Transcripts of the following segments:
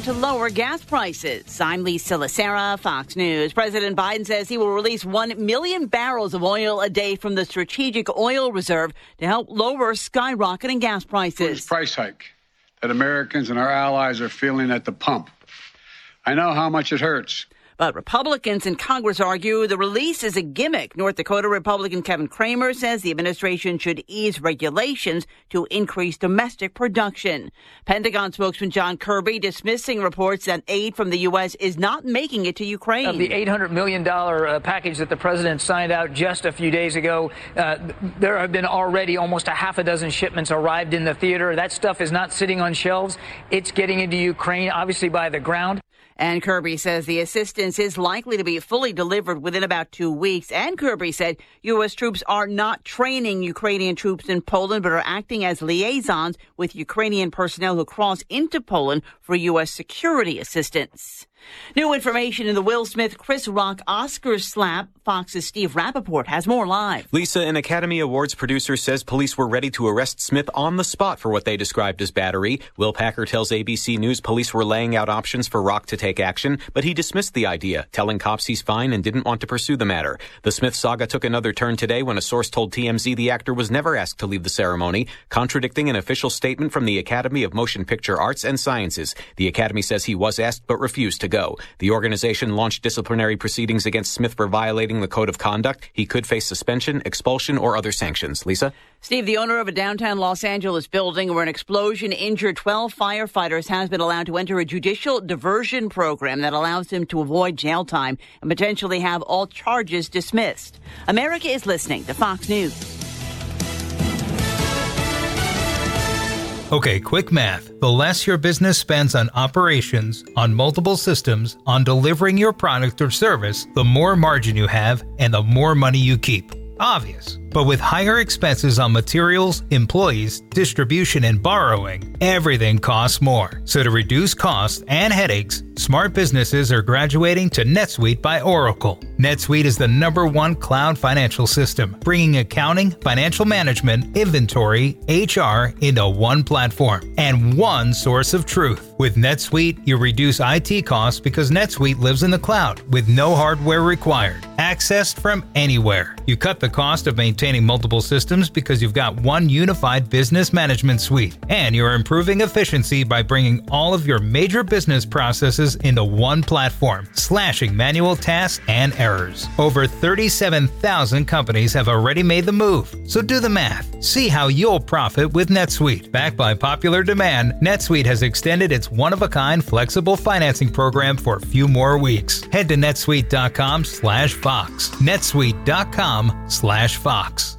to lower gas prices. I'm Lisa Lacera, Fox News. President Biden says he will release 1 million barrels of oil a day from the Strategic Oil Reserve to help lower skyrocketing gas prices. This price hike that Americans and our allies are feeling at the pump. I know how much it hurts. But Republicans in Congress argue the release is a gimmick. North Dakota Republican Kevin Cramer says the administration should ease regulations to increase domestic production. Pentagon spokesman John Kirby dismissing reports that aid from the U.S. is not making it to Ukraine. Of the $800 million package that the president signed out just a few days ago, there have been already almost a half a dozen shipments arrived in the theater. That stuff is not sitting on shelves. It's getting into Ukraine, obviously by the ground. And Kirby says the assistance is likely to be fully delivered within about 2 weeks. And Kirby said U.S. troops are not training Ukrainian troops in Poland, but are acting as liaisons with Ukrainian personnel who cross into Poland for U.S. security assistance. New information in the Will Smith Chris Rock Oscars slap. Fox's Steve Rappaport has more live. Lisa, an Academy Awards producer, says police were ready to arrest Smith on the spot for what they described as battery. Will Packer tells ABC News police were laying out options for Rock to take action, but he dismissed the idea, telling cops he's fine and didn't want to pursue the matter. The Smith saga took another turn today when a source told TMZ the actor was never asked to leave the ceremony, contradicting an official statement from the Academy of Motion Picture Arts and Sciences. The Academy says he was asked but refused to go. The organization launched disciplinary proceedings against Smith for violating the code of conduct. He could face suspension, expulsion, or other sanctions. Lisa? Steve, the owner of a downtown Los Angeles building where an explosion injured 12 firefighters has been allowed to enter a judicial diversion program that allows him to avoid jail time and potentially have all charges dismissed. America is listening to Fox News. Okay, quick math. The less your business spends on operations, on multiple systems, on delivering your product or service, the more margin you have and the more money you keep. Obvious. But with higher expenses on materials, employees, distribution, and borrowing, everything costs more. So to reduce costs and headaches, smart businesses are graduating to NetSuite by Oracle. NetSuite is the #1 cloud financial system, bringing accounting, financial management, inventory, HR into one platform and one source of truth. With NetSuite, you reduce IT costs because NetSuite lives in the cloud with no hardware required, accessed from anywhere. You cut the cost of maintaining multiple systems because you've got one unified business management suite, and you're improving efficiency by bringing all of your major business processes into one platform, slashing manual tasks and errors. Over 37,000 companies have already made the move, so do the math. See how you'll profit with NetSuite. Backed by popular demand, NetSuite has extended its one-of-a-kind flexible financing program for a few more weeks. Head to netsuite.com/Fox. netsuite.com/Fox.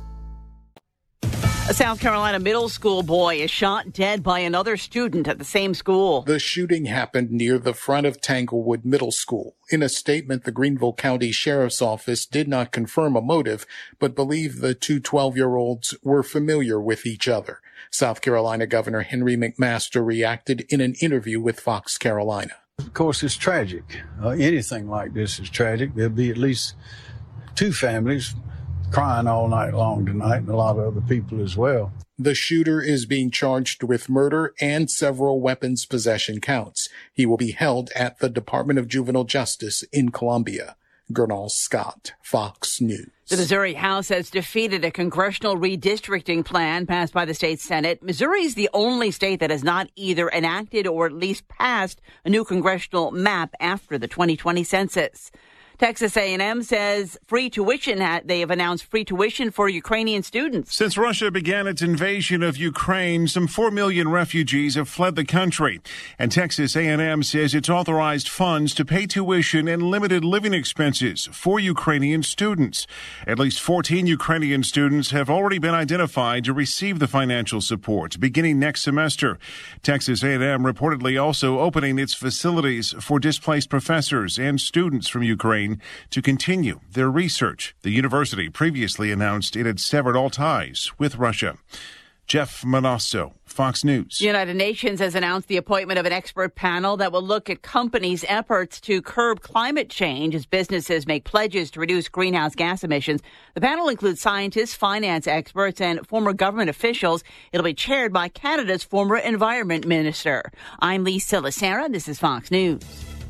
A South Carolina middle school boy is shot dead by another student at the same school. The shooting happened near the front of Tanglewood Middle School. In a statement, the Greenville County Sheriff's Office did not confirm a motive, but believed the two 12-year-olds were familiar with each other. South Carolina Governor Henry McMaster reacted in an interview with Fox Carolina. Of course, it's tragic. Anything like this is tragic. There'll be at least two families crying all night long tonight, and a lot of other people as well. The shooter is being charged with murder and several weapons possession counts. He will be held at the Department of Juvenile Justice in Columbia. Gernal Scott, Fox News. The Missouri House has defeated a congressional redistricting plan passed by the state Senate. Missouri is the only state that has not either enacted or at least passed a new congressional map after the 2020 census. Texas A&M says they have announced free tuition for Ukrainian students. Since Russia began its invasion of Ukraine, some 4 million refugees have fled the country. And Texas A&M says it's authorized funds to pay tuition and limited living expenses for Ukrainian students. At least 14 Ukrainian students have already been identified to receive the financial support beginning next semester. Texas A&M reportedly also opening its facilities for displaced professors and students from Ukraine to continue their research. The university previously announced it had severed all ties with Russia. Jeff Manasso, Fox News. The United Nations has announced the appointment of an expert panel that will look at companies' efforts to curb climate change as businesses make pledges to reduce greenhouse gas emissions. The panel includes scientists, finance experts, and former government officials. It'll be chaired by Canada's former Environment Minister. I'm Lee Silasera. This is Fox News.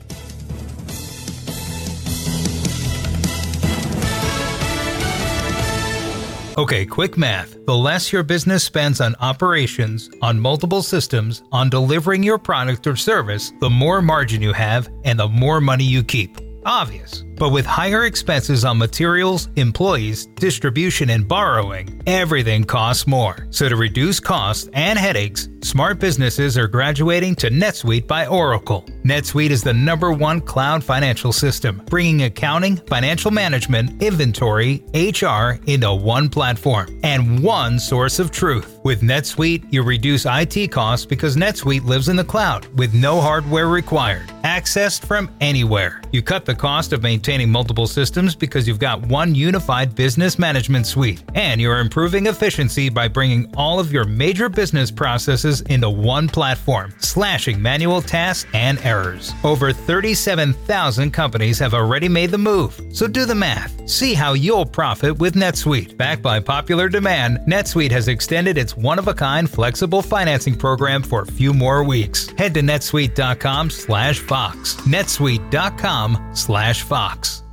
Okay, quick math. The less your business spends on operations, on multiple systems, on delivering your product or service, the more margin you have and the more money you keep. Obvious. But with higher expenses on materials, employees, distribution, and borrowing, everything costs more. So to reduce costs and headaches, smart businesses are graduating to NetSuite by Oracle. NetSuite is the #1 cloud financial system, bringing accounting, financial management, inventory, HR into one platform and one source of truth. With NetSuite, you reduce IT costs because NetSuite lives in the cloud with no hardware required, accessed from anywhere. You cut the cost of maintaining multiple systems because you've got one unified business management suite, and you're improving efficiency by bringing all of your major business processes into one platform, slashing manual tasks and errors. Over 37,000 companies have already made the move, so do the math. See how you'll profit with NetSuite. Backed by popular demand, NetSuite has extended its one-of-a-kind flexible financing program for a few more weeks. Head to netsuite.com/Fox. netsuite.com/Fox.